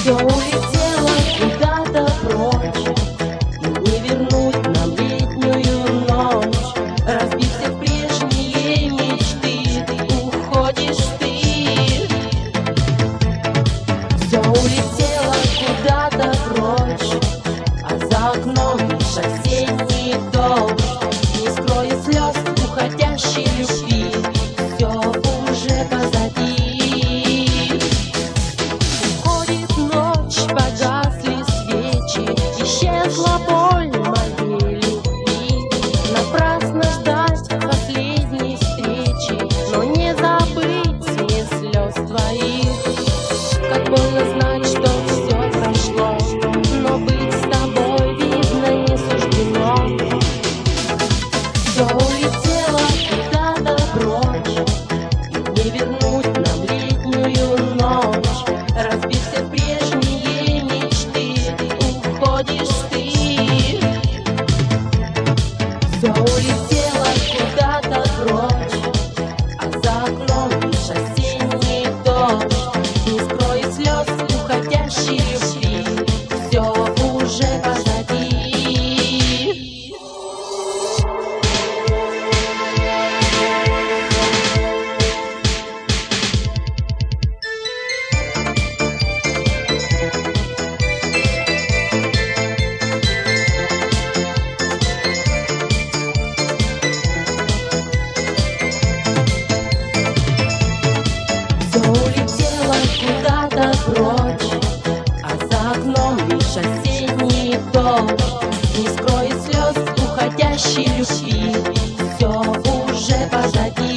Все улетело куда-то прочь, и не вернуть нам летнюю ночь. Разбив все прежние мечты, уходишь ты. Все улетело куда-то прочь, а за окном лишь осенний дождь. Не скроет слез уходящей любви, все уже позади. Погасли свечи, исчезла боль моей любви. Напрасно ждать последней встречи, но не забыть мне слез твоих. Как больно знать, что все прошло, но быть с тобой, видно, не суждено. Все улетело куда-то прочь, и не вернуть нам летнюю ночь. Разбив все прежние мечты, уходишь ты. Все улетело куда-то прочь, а за окном лишь осенний дождь. Не скроет слез уходящей любви, все уже позади. Куда-то прочь, а за окном лишь осенний дождь. Не скроет слез уходящей любви, все уже позади.